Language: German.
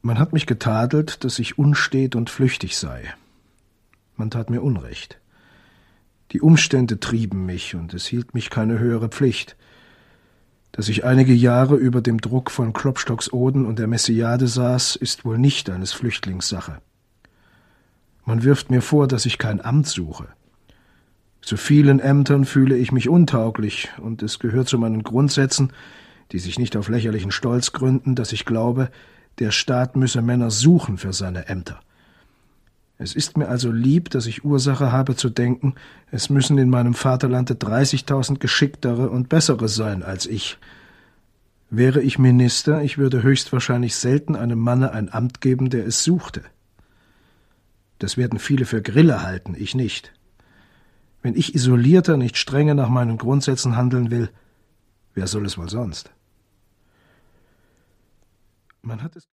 Man hat mich getadelt, dass ich unstet und flüchtig sei. Man tat mir Unrecht. Die Umstände trieben mich, und es hielt mich keine höhere Pflicht. Dass ich einige Jahre über dem Druck von Klopstocks Oden und der Messiade saß, ist wohl nicht eines Flüchtlings Sache. Man wirft mir vor, dass ich kein Amt suche. Zu vielen Ämtern fühle ich mich untauglich, und es gehört zu meinen Grundsätzen, die sich nicht auf lächerlichen Stolz gründen, dass ich glaube, der Staat müsse Männer suchen für seine Ämter. Es ist mir also lieb, dass ich Ursache habe zu denken, es müssen in meinem Vaterlande 30.000 geschicktere und bessere sein als ich. Wäre ich Minister, ich würde höchstwahrscheinlich selten einem Manne ein Amt geben, der es suchte. Das werden viele für Grille halten, ich nicht. Wenn ich isolierter nicht strenge nach meinen Grundsätzen handeln will, wer soll es wohl sonst? Man hat es